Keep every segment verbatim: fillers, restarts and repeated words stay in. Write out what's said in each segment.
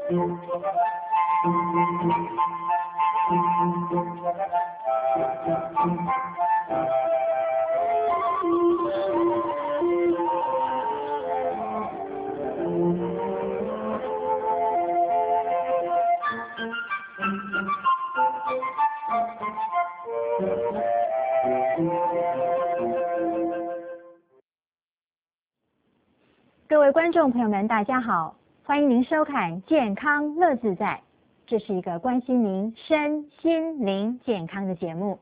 各位观众朋友们，大家好，欢迎您收看《健康乐自在》，这是一个关心您身心灵健康的节目。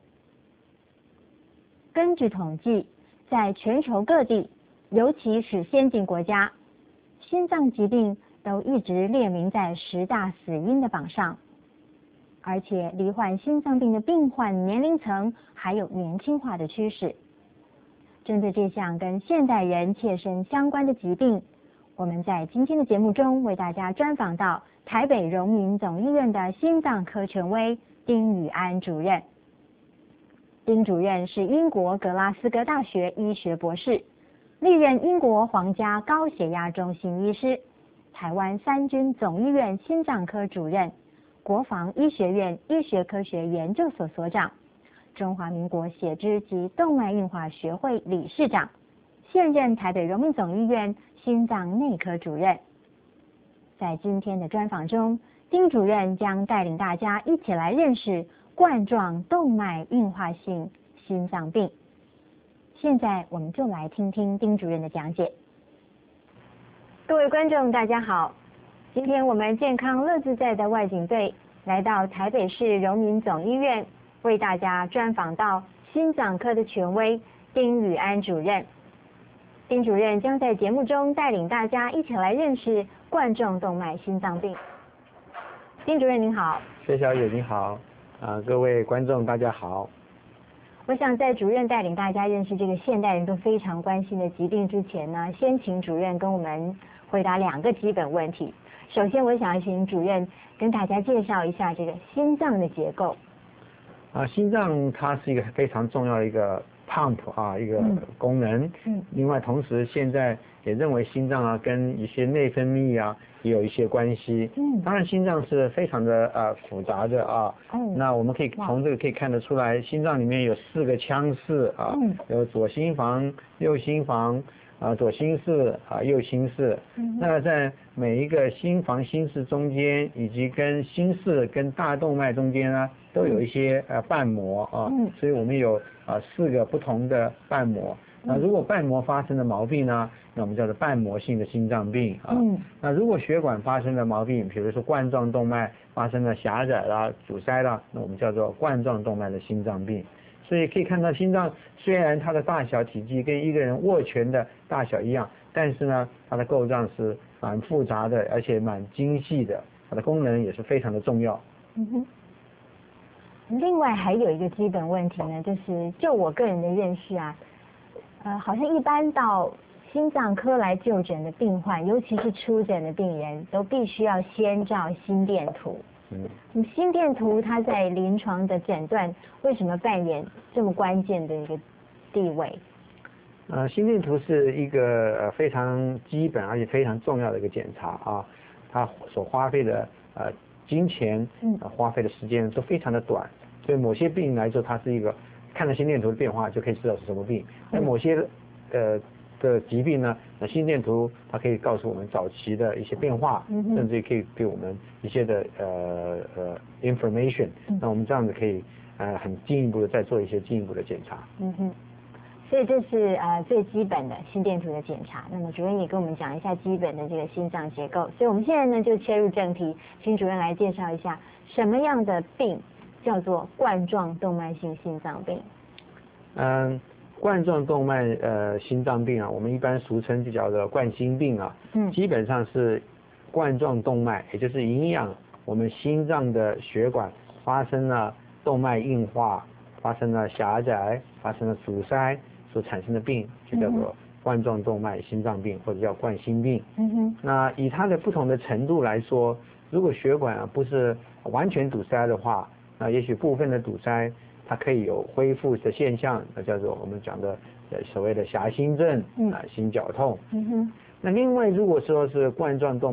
根据统计，在全球各地，尤其是先进国家，心脏疾病都一直列名在十大死因的榜上，而且罹患心脏病的病患年龄层还有年轻化的趋势。针对这项跟现代人切身相关的疾病，我们在今天的节目中为大家专访到台北荣民总医院的心脏科权威丁宇安主任。丁主任是英国格拉斯哥大学医学博士，历任英国皇家高血压中心医师、台湾三军总医院心脏科主任、国防医学院医学科学研究所所长、中华民国血脂及动脉硬化学会理事长，现任台北荣民总医院心脏内科主任。在今天的专访中，丁主任将带领大家一起来认识冠状动脉硬化性心脏病。现在我们就来听听丁主任的讲解。各位观众大家好，今天我们健康乐自在的外景队来到台北市荣民总医院，为大家专访到心脏科的权威丁宇安主任。丁主任将在节目中带领大家一起来认识冠状动脉心脏病。丁主任您好。 薛小姐您好，啊、呃，各位观众大家好。 我想在主任带领大家认识这个现代人都非常关心的疾病之前呢，先请主任跟我们回答两个基本问题。首先，我想请主任跟大家介绍一下这个心脏的结构。 啊，心脏它是一个非常重要的一个 pump 啊，一个功能。嗯。嗯另外，同时现在也认为心脏啊跟一些内分泌啊也有一些关系。嗯。当然，心脏是非常的呃复杂的啊。嗯。那我们可以从这个可以看得出来，心脏里面有四个腔室啊，嗯、有左心房、右心房。啊，左心室啊，右心室。嗯、那在每一个心房、心室中间，以及跟心室、跟大动脉中间呢，都有一些呃瓣膜啊。嗯。所以我们有啊四个不同的瓣膜。那如果瓣膜发生的毛病呢，那我们叫做瓣膜性的心脏病啊。嗯。那如果血管发生的毛病，比如说冠状动脉发生了狭窄啦、阻塞啦，那我们叫做冠状动脉的心脏病。所以可以看到，心脏虽然它的大小体积跟一个人握拳的大小一样，但是呢，它的构造是蛮复杂的，而且蛮精细的，它的功能也是非常的重要。 嗯哼。另外还有一个基本问题呢，就是就我个人的认识啊，呃，好像一般到心脏科来就诊的病患，尤其是初诊的病人，都必须要先照心电图。嗯，心电图它在临床的诊断为什么扮演这么关键的一个地位？ 呃，心电图是一个呃非常基本而且非常重要的一个检查啊，它所花费的呃金钱、呃、花费的时间都非常的短，所以某些病来说，它是一个看到心电图的变化就可以知道是什么病。那某些呃的疾病呢，那心电图它可以告诉我们早期的一些变化，嗯、甚至可以给我们一些的呃呃 information，嗯、那我们这样子可以呃很进一步的再做一些进一步的检查。 嗯哼，所以这是呃最基本的心电图的检查。那么主任也跟我们讲一下基本的这个心脏结构。所以我们现在呢就切入正题，请主任来介绍一下什么样的病叫做冠状动脉性心脏病。 嗯。冠状动脉呃心脏病啊，我们一般俗称就叫做冠心病啊。嗯。基本上是冠状动脉，也就是营养我们心脏的血管发生了动脉硬化、发生了狭窄、发生了阻塞所产生的病，就叫做冠状动脉心脏病，或者叫冠心病。嗯哼。那以它的不同的程度来说，如果血管啊不是完全堵塞的话，那也许部分的堵塞它可以有恢复的现象，那叫做我们讲的呃所谓的狭心症啊、心绞痛。嗯哼。那另外如果说是冠状动脉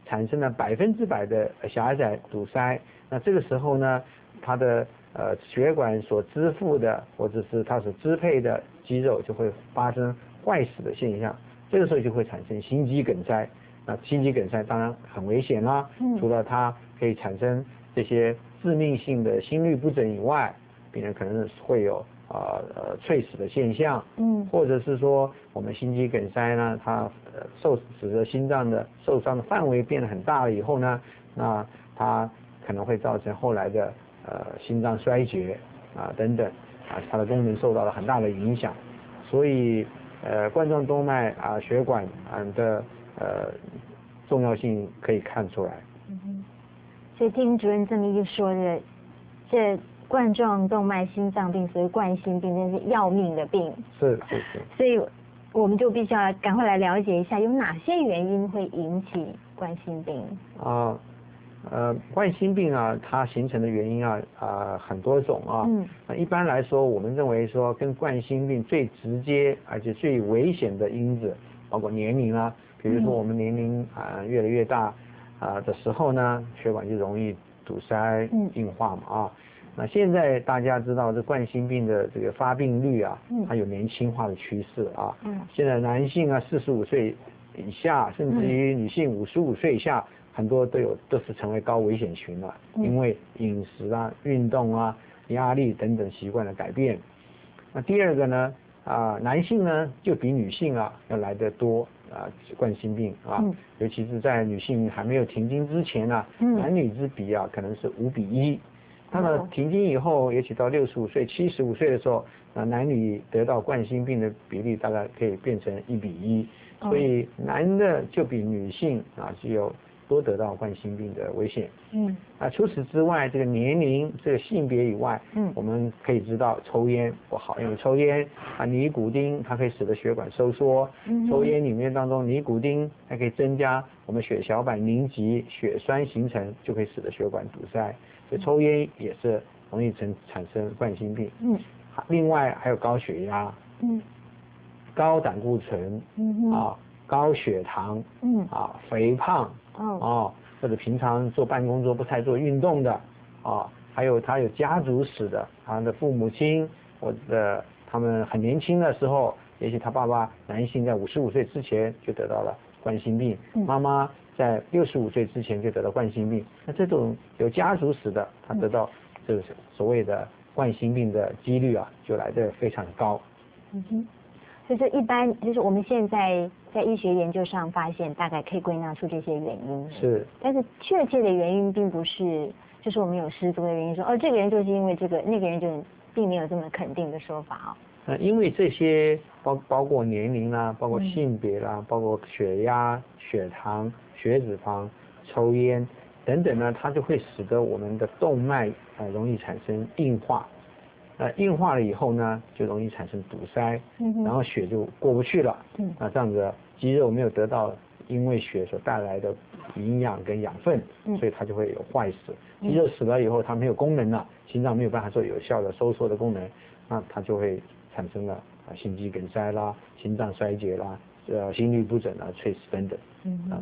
产生了百分之百的狭窄堵塞，那这个时候呢，它的呃血管所支付的或者是它所支配的肌肉就会发生坏死的现象，这个时候就会产生心肌梗塞。那心肌梗塞当然很危险啦，除了它可以产生这些致命性的心律不整以外，病人可能会有啊呃猝死的现象，嗯，或者是说我们心肌梗塞呢，它呃受使得心脏的受伤的范围变得很大了以后呢，那它可能会造成后来的呃心脏衰竭啊等等啊，它的功能受到了很大的影响，所以呃冠状动脉啊血管啊的呃重要性可以看出来。 嗯哼，所以听主任这么一说的，这冠状动脉心脏病，所谓冠心病，真是要命的病。 是是是。 所以我们就必须要赶快来了解一下，有哪些原因会引起冠心病啊？呃，冠心病啊，它形成的原因啊啊很多种啊。嗯。一般来说，我们认为说跟冠心病最直接而且最危险的因子，包括年龄啊，比如说我们年龄啊越来越大啊的时候呢，血管就容易堵塞、硬化嘛啊。那现在大家知道这冠心病的这个发病率啊，它有年轻化的趋势啊。嗯。现在男性啊四十五岁以下，甚至于女性五十五岁以下，很多都有都是成为高危险群了，因为饮食啊、运动啊、压力等等习惯的改变。那第二个呢啊，男性呢就比女性啊要来得多啊冠心病啊，尤其是在女性还没有停经之前啊，男女之比啊可能是五比一。那么停经以后，也许到六十五岁、七十五岁的时候，啊，男女得到冠心病的比例大概可以变成一比一，所以男的就比女性啊具有多得到冠心病的危险。嗯，啊，除此之外，这个年龄、这个性别以外，嗯，我们可以知道抽烟不好，因为抽烟啊，尼古丁它可以使得血管收缩，嗯，抽烟里面当中尼古丁还可以增加我们血小板凝集、血栓形成，就可以使得血管堵塞。所以抽烟也是容易产产生冠心病。嗯，另外还有高血压，嗯，高胆固醇，嗯啊，高血糖，嗯啊，肥胖，哦啊，或者平常坐办公桌不太做运动的，啊，还有他有家族史的，他的父母亲或者他们很年轻的时候，也许他爸爸男性在五十五岁之前就得到了冠心病，妈妈在六十五岁之前就得到冠心病，那这种有家族史的，他得到这个所谓的冠心病的几率啊，就来得非常高。 嗯哼，所以这一般就是我们现在在医学研究上发现，大概可以归纳出这些原因。 是， 但是确切的原因并不是，就是我们有十足的原因说，哦，这个人就是因为这个，那个人就并没有这么肯定的说法哦。 呃，因为这些包包括年龄啦，包括性别啦，嗯、包括血压、血糖、血脂肪、抽烟等等呢，它就会使得我们的动脉呃容易产生硬化，呃硬化了以后呢，就容易产生堵塞，嗯、然后血就过不去了，嗯，那这样子肌肉没有得到因为血所带来的营养跟养分，嗯、所以它就会有坏死。肌肉死了以后，它没有功能了，心脏没有办法做有效的收缩的功能，那它就会产生了啊心肌梗塞啦、心脏衰竭啦、呃心律不整啊、猝死等等。嗯啊。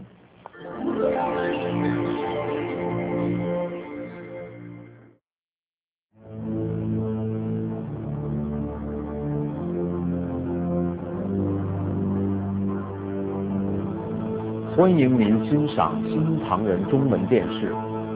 欢迎您欣赏新唐人中文电视。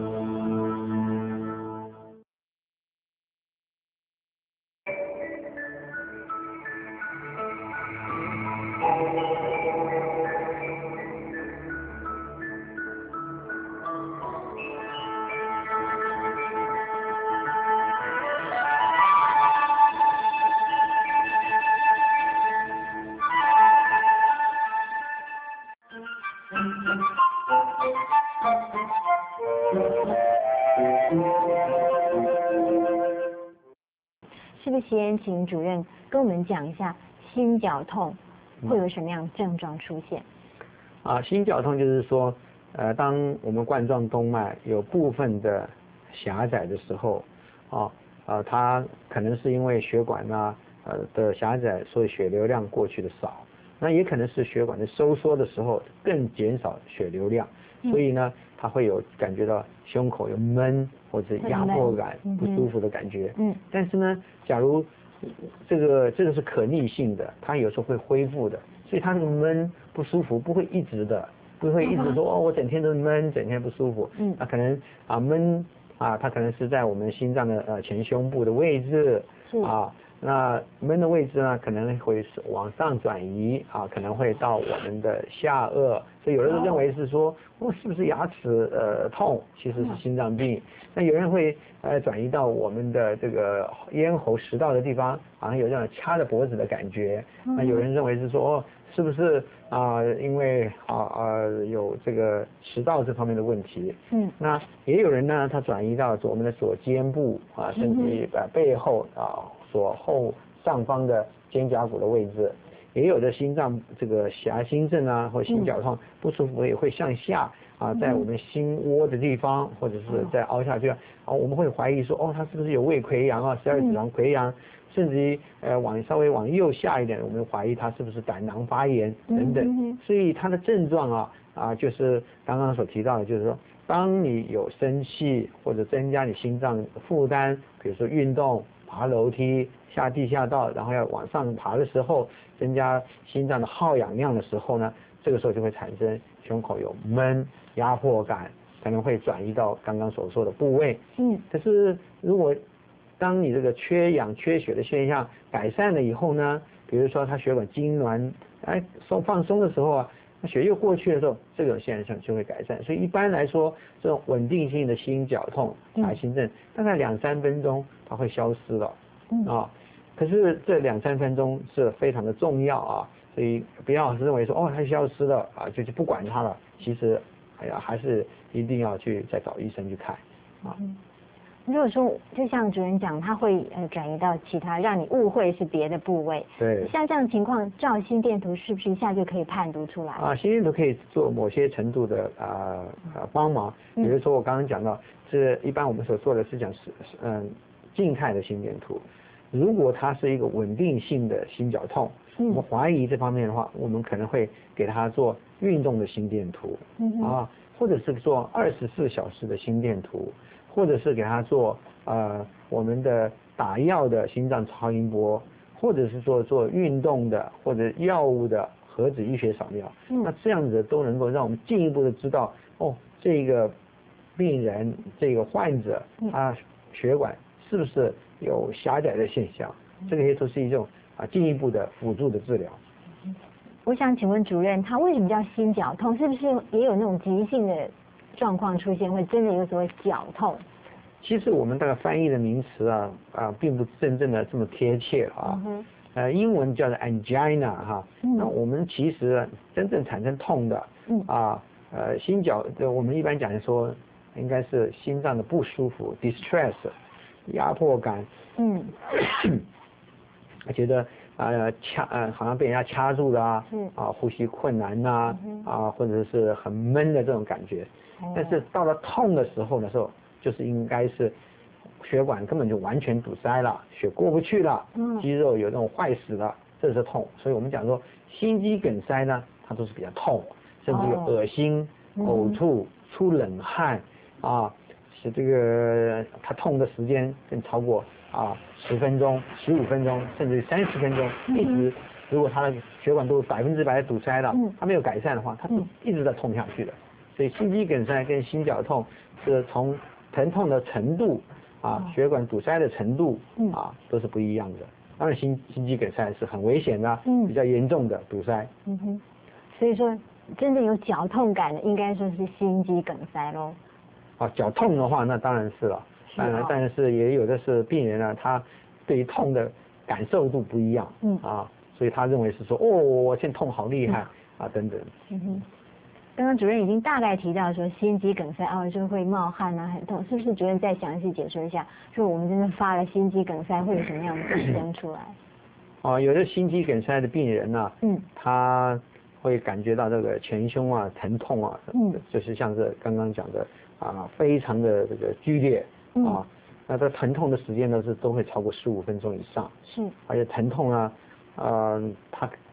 是不是先请主任跟我们讲一下心绞痛会有什么样的症状出现？ 啊，心绞痛就是说，呃，当我们冠状动脉有部分的狭窄的时候，啊啊，它可能是因为血管呢呃的狭窄，所以血流量过去的少，那也可能是血管的收缩的时候更减少血流量， 所以呢，他会有感觉到胸口有闷或者压迫感、不舒服的感觉。嗯，但是呢，假如这个这个是可逆性的，它有时候会恢复的，所以他那个闷不舒服不会一直的，不会一直说哦，我整天都闷，整天不舒服。嗯，那可能啊闷啊，它可能是在我们心脏的呃前胸部的位置啊。那闷的位置呢，可能会往上转移啊，可能会到我们的下颚，所以有人认为是说，哦，是不是牙齿呃痛，其实是心脏病。那有人会呃转移到我们的这个咽喉食道的地方，好像有这样掐着脖子的感觉。那有人认为是说，哦，是不是啊、呃，因为啊啊有这个食道这方面的问题。嗯。那也有人呢，他转移到我们的左肩部啊，甚至于呃背后啊。左后上方的肩胛骨的位置，也有的心脏这个狭心症啊，或心绞痛不舒服也会向下啊，在我们心窝的地方，或者是在凹下去啊，我们会怀疑说，哦，他是不是有胃溃疡啊，十二指肠溃疡，甚至于呃往稍微往右下一点，我们怀疑他是不是胆囊发炎等等。所以他的症状啊啊，就是刚刚所提到的，就是说，当你有生气或者增加你心脏负担，比如说运动。爬楼梯、下地下道，然后要往上爬的时候，增加心脏的耗氧量的时候呢，这个时候就会产生胸口有闷、压迫感，可能会转移到刚刚所说的部位。嗯，可是如果当你这个缺氧、缺血的现象改善了以后呢，比如说他血管痉挛，哎，松放松的时候啊，那血又过去的时候，这种现象就会改善。所以一般来说，这种稳定性的心绞痛、狭心症，大概两三分钟它会消失了。嗯啊，可是这两三分钟是非常的重要啊，所以不要认为说哦它消失了啊，就就不管它了。其实，哎呀，还是一定要去再找医生去看啊。 嗯，如果说就像主任讲，它会呃转移到其他，让你误会是别的部位。 对。 像这样的情况，照心电图是不是一下就可以判读出来？ 啊，心电图可以做某些程度的啊呃帮忙，比如说我刚刚讲到，是一般我们所做的是讲是嗯静态的心电图。如果它是一个稳定性的心绞痛，我们怀疑这方面的话，我们可能会给他做运动的心电图，啊，或者是做二十四小时的心电图，或者是给他做呃我们的打药的心脏超音波，或者是做做运动的或者药物的核子医学扫描，那这样子都能够让我们进一步的知道，哦，这个病人这个患者他血管是不是有狭窄的现象，这些都是一种啊进一步的辅助的治疗。 我想请问主任，他为什么叫心绞痛？是不是也有那种急性的状况出现，会真的有所谓绞痛？ 其实我们这个翻译的名词啊啊，并不真正的这么贴切啊。嗯、呃，英文叫做 angina 哈、嗯，那我们其实真正产生痛的，嗯啊呃心绞，我们一般讲说应该是心脏的不舒服 distress。压迫感，嗯，我觉得呃掐呃好像被人家掐住了啊，嗯啊呼吸困难呐 啊,、嗯、啊或者是很闷的这种感觉，哦、但是到了痛的时候的时候，就是应该是血管根本就完全堵塞了，血过不去了，嗯，肌肉有那种坏死了，这是痛。所以我们讲说心肌梗塞呢，它都是比较痛，甚至有恶心、哦、呕吐、出冷汗啊。是这个，它痛的时间更超过啊十分钟、十五分钟，甚至三十分钟，一直。如果它的血管都百分之百堵塞了，它没有改善的话，它是一直在痛下去的。所以心肌梗塞跟心绞痛是从疼痛的程度啊，血管堵塞的程度啊，都是不一样的。当然心心肌梗塞是很危险的，比较严重的堵塞。 嗯哼，所以说真正有绞痛感的，应该说是心肌梗塞咯。 啊，绞痛的话，那当然是了。当然，但是也有的是病人呢，他对于痛的感受度不一样，嗯啊，所以他认为是说，哦，我现在痛好厉害、嗯、啊，等等。嗯哼， 刚刚主任已经大概提到说心肌梗塞啊，就会冒汗啊，很痛，是不是主任再详细解说一下？说我们真的发了心肌梗塞会有什么样的病症出来？ 啊，有的心肌梗塞的病人呢、啊，嗯，他会感觉到这个前胸啊疼痛啊，嗯，就是像是刚刚讲的。啊，非常的这个剧烈啊，嗯、那这疼痛的时间呢是都会超过十五分钟以上。是，而且疼痛啊，呃，它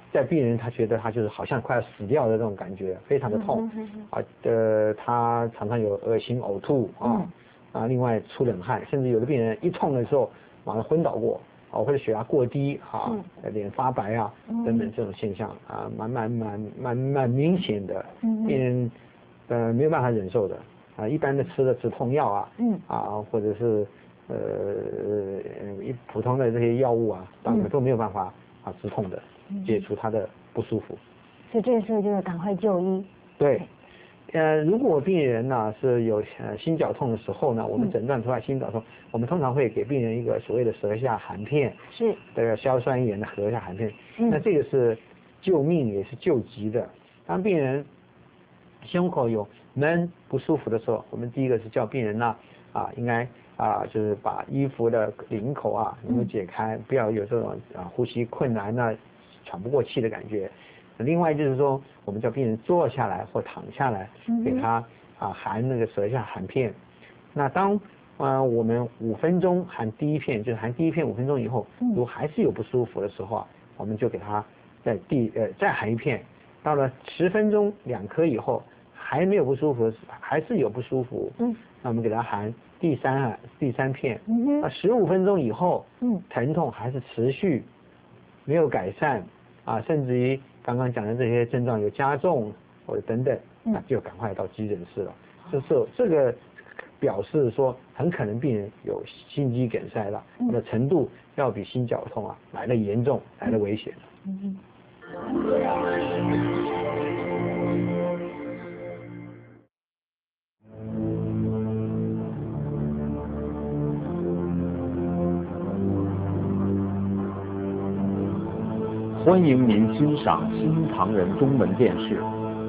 在病人他觉得他就是好像快要死掉的这种感觉，非常的痛啊，呃，他常常有恶心、呕吐啊啊，另外出冷汗，甚至有的病人一痛的时候马上昏倒过啊，或者血压过低啊，脸发白啊等等这种现象啊，蛮蛮蛮蛮蛮明显的，病人呃没有办法忍受的啊，一般的吃的止痛药啊，啊或者是呃一普通的这些药物啊，当然都没有办法啊止痛的。解除他的不舒服， 所以这个时候就要赶快就医。 对，呃，如果病人呢是有呃心绞痛的时候呢，我们诊断出来心绞痛，嗯、我们通常会给病人一个所谓的舌下含片， 是这个硝酸盐的舌下含片。 嗯、 那这个是救命也是救急的。当病人胸口有闷不舒服的时候，我们第一个是叫病人呢啊应该。啊，就是把衣服的领口啊能够解开，嗯、不要有这种啊呼吸困难呢、喘不过气的感觉。另外就是说，我们叫病人坐下来或躺下来，给他啊含那个舌下含片。那当呃我们五分钟含第一片，就是含第一片五分钟以后，如果还是有不舒服的时候啊，我们就给他在第呃再含一片。到了十分钟两颗以后，还没有不舒服，还是有不舒服，嗯，那我们给他含第三啊第三片，嗯啊十五分钟以后，嗯，疼痛还是持续，没有改善，啊，甚至于刚刚讲的这些症状有加重或者等等，那就赶快到急诊室了。就是这个表示说，很可能病人有心肌梗塞了，那么程度要比心绞痛啊来的严重，来的危险。嗯。 欢迎您欣赏新唐人中文电视。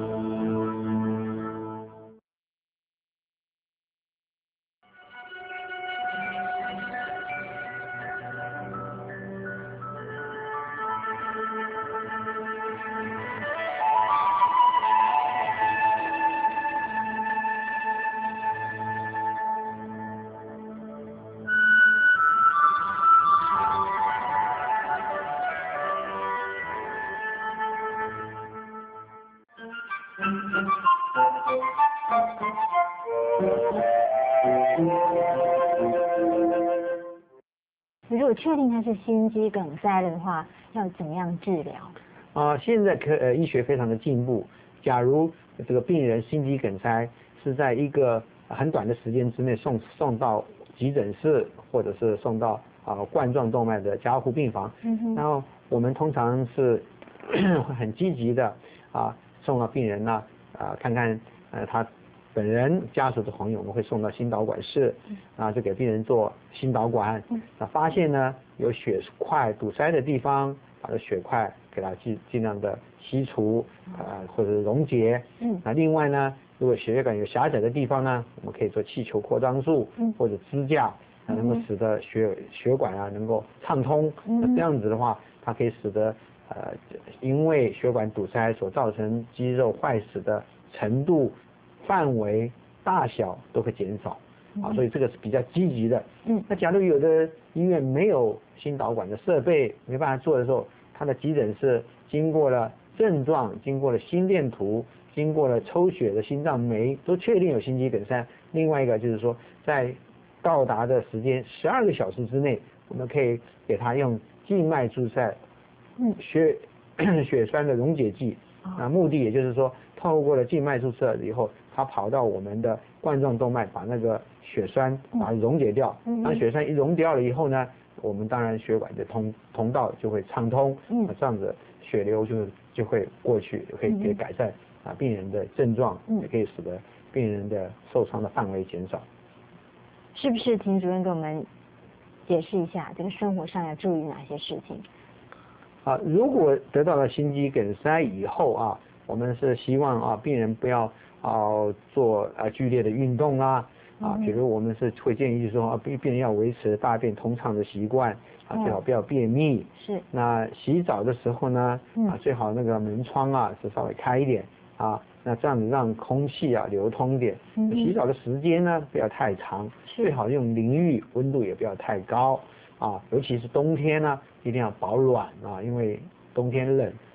如果确定他是心肌梗塞了的话，要怎么样治疗？ 啊，现在科呃医学非常的进步。假如这个病人心肌梗塞是在一个很短的时间之内送送到急诊室，或者是送到啊冠状动脉的加护病房，嗯哼，然后我们通常是会很积极的啊送到病人呢啊看看呃他本人家属的朋友，我们会送到心导管室，啊就给病人做心导管，那发现呢有血块堵塞的地方，把这血块给它尽尽量的吸除啊、呃、或者溶解，嗯，那另外呢，如果血管有狭窄的地方呢，我们可以做气球扩张术，嗯，或者支架，能够使得血血管啊能够畅通，那这样子的话，它可以使得呃因为血管堵塞所造成肌肉坏死的程度、范围、大小都会减少，啊，所以这个是比较积极的。嗯，那假如有的医院没有心导管的设备，没办法做的时候，他的急诊室经过了症状，经过了心电图，经过了抽血的心脏酶，都确定有心肌梗塞。另外一个就是说，在到达的时间十二个小时之内，我们可以给他用静脉注射，嗯，血血栓的溶解剂。那目的也就是说，透过了静脉注射以后，它跑到我们的冠状动脉，把那个血栓把它溶解掉。当血栓一溶掉了以后呢，我们当然血管的通通道就会畅通，那这样子血流就就会过去，可以可以改善啊病人的症状，也可以使得病人的受伤的范围减少。 是不是请主任给我们解释一下，这个生活上要注意哪些事情？ 啊，如果得到了心肌梗塞以后啊，我们是希望啊病人不要啊做啊剧烈的运动啦，啊，比如我们是会建议说啊病病人要维持大便通畅的习惯，啊最好不要便秘。是。那洗澡的时候呢，啊最好那个门窗啊是稍微开一点啊，那这样子让空气啊流通一点。嗯。洗澡的时间呢不要太长，最好用淋浴，温度也不要太高。啊，尤其是冬天呢，一定要保暖啊，因为冬天冷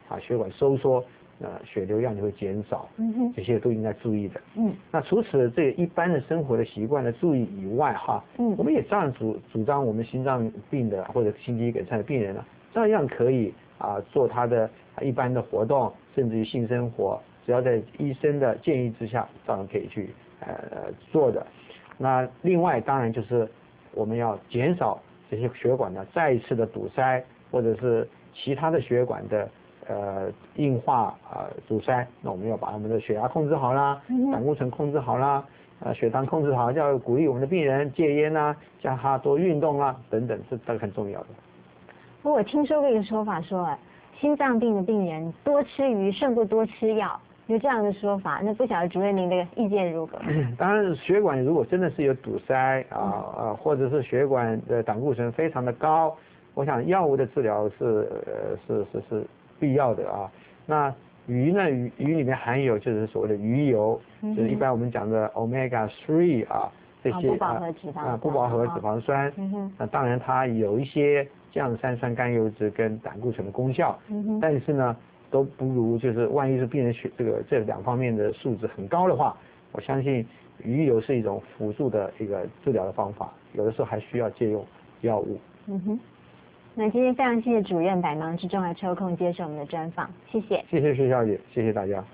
啊，血管收缩，呃，血流量就会减少， 嗯哼， 这些都应该注意的。 嗯， 那除此这个一般的生活的习惯的注意以外，哈， 嗯， 我们也照样主主张我们心脏病的或者心肌梗塞的病人呢，照样可以啊做他的一般的活动，甚至于性生活，只要在医生的建议之下，照样可以去呃做的。那另外当然就是我们要减少这些血管呢再一次的堵塞，或者是其他的血管的呃硬化啊、呃、阻塞，那我们要把我们的血压控制好啦，胆固醇控制好啦，呃血糖控制好，要鼓励我们的病人戒烟啦，叫他多运动啦等等，这都很重要的。 不过我听说过一个说法说，啊，心脏病的病人多吃鱼胜过多吃药。有这样的说法，那不晓得主任您的意见如何？ 当然，血管如果真的是有堵塞啊啊，或者是血管的胆固醇非常的高，我想药物的治疗是呃是是是必要的啊。那鱼呢，鱼鱼里面含有就是所谓的鱼油，嗯、就是一般我们讲的 omega 三 啊这些、 哦、不饱和脂肪啊不饱和脂肪酸。嗯哼。那当然它有一些降三酸甘油酯跟胆固醇的功效，嗯哼。但是呢。都不如就是万一是病人血这个这两方面的数值很高的话，我相信鱼油是一种辅助的一个治疗的方法，有的时候还需要借用药物。 嗯哼，那今天非常谢谢主任百忙之中还抽空接受我们的专访，谢谢。 谢谢薛小姐，谢谢大家。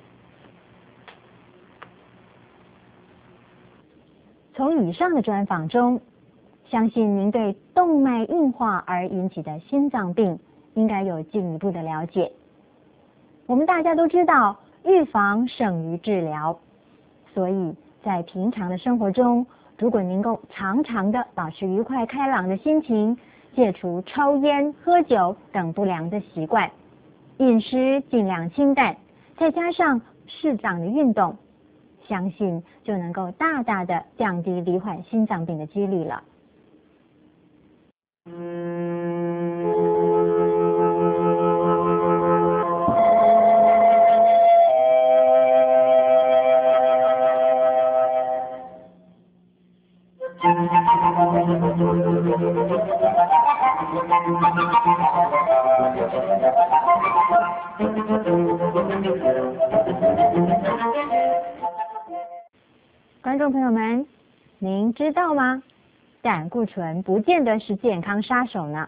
从以上的专访中，相信您对动脉硬化而引起的心脏病应该有进一步的了解。我们大家都知道，预防胜于治疗，所以在平常的生活中，如果能够常常的保持愉快开朗的心情，戒除抽烟、喝酒等不良的习惯，饮食尽量清淡，再加上适当的运动，相信就能够大大的降低罹患心脏病的几率了。观众朋友们，您知道吗？胆固醇不见得是健康杀手呢。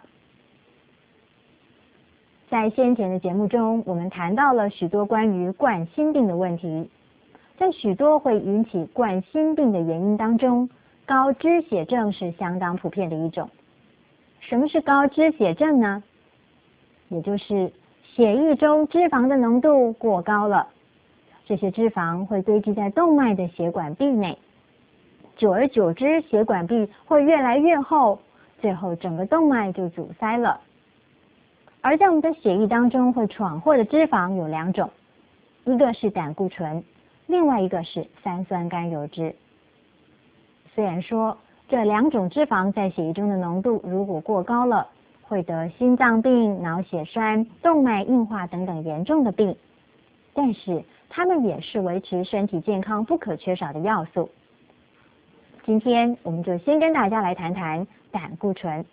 在先前的节目中，我们谈到了许多关于冠心病的问题。在许多会引起冠心病的原因当中，高脂血症是相当普遍的一种。什么是高脂血症呢？也就是血液中脂肪的浓度过高了，这些脂肪会堆积在动脉的血管壁内，久而久之，血管壁会越来越厚，最后整个动脉就阻塞了。而在我们的血液当中会闯祸的脂肪有两种，一个是胆固醇，另外一个是三酸甘油酯。虽然说这两种脂肪在血液中的浓度如果过高了，会得心脏病、脑血栓、动脉硬化等等严重的病，但是它们也是维持身体健康不可缺少的要素。今天我们就先跟大家来谈谈胆固醇。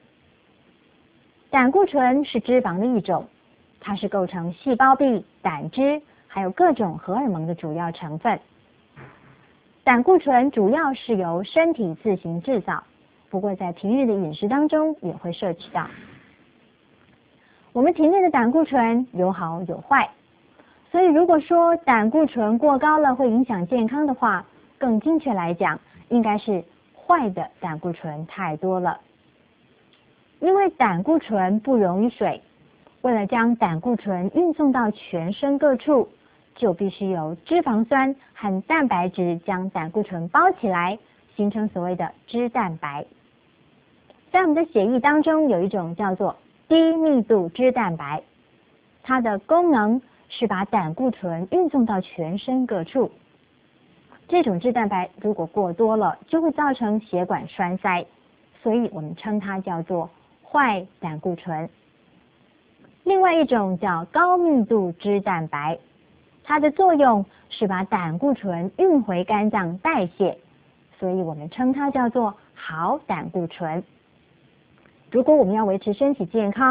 胆固醇是脂肪的一种，它是构成细胞壁、胆汁还有各种荷尔蒙的主要成分。胆固醇主要是由身体自行制造，不过在平日的饮食当中也会摄取到。我们体内的胆固醇有好有坏，所以如果说胆固醇过高了会影响健康的话，更精确来讲，应该是坏的胆固醇太多了。因为胆固醇不溶于水，为了将胆固醇运送到全身各处，就必须由脂肪酸和蛋白质将胆固醇包起来，形成所谓的脂蛋白。在我们的血液当中有一种叫做低密度脂蛋白，它的功能是把胆固醇运送到全身各处。这种脂蛋白如果过多了，就会造成血管栓塞，所以我们称它叫做坏胆固醇。另外一种叫高密度脂蛋白，它的作用是把胆固醇运回肝脏代谢，所以我们称它叫做好胆固醇。如果我们要维持身体健康，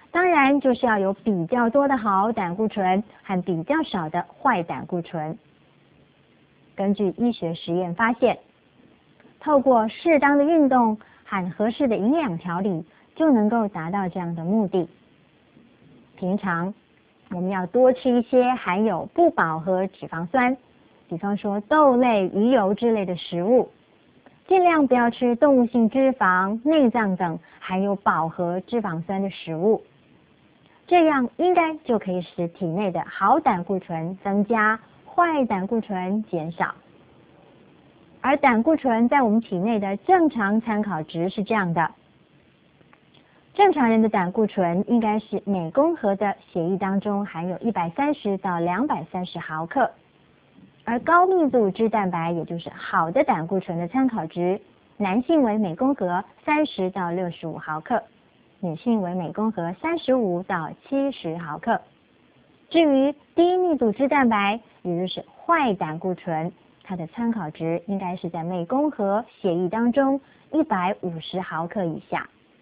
当然就是要有比较多的好胆固醇和比较少的坏胆固醇。根据医学实验发现，透过适当的运动和合适的营养调理，就能够达到这样的目的。平常我们要多吃一些含有不饱和脂肪酸，比方说豆类、鱼油之类的食物，尽量不要吃动物性脂肪、内脏等含有饱和脂肪酸的食物，这样应该就可以使体内的好胆固醇增加，坏胆固醇减少。而胆固醇在我们体内的正常参考值是这样的：正常人的胆固醇应该是每公克的血液当中含有一百三十到两百三十毫克，而高密度脂蛋白，也就是好的胆固醇的参考值，男性为每公克三十到六十五毫克，女性为每公克三十五到七十毫克。至于低密度脂蛋白，也就是坏胆固醇，它的参考值应该是在每公克血液当中一百五十毫克以下。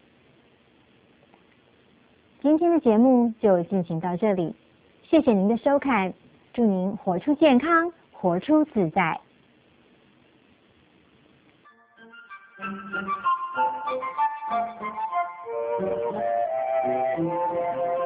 今天的节目就进行到这里，谢谢您的收看，祝您活出健康，活出自在。 Thank you.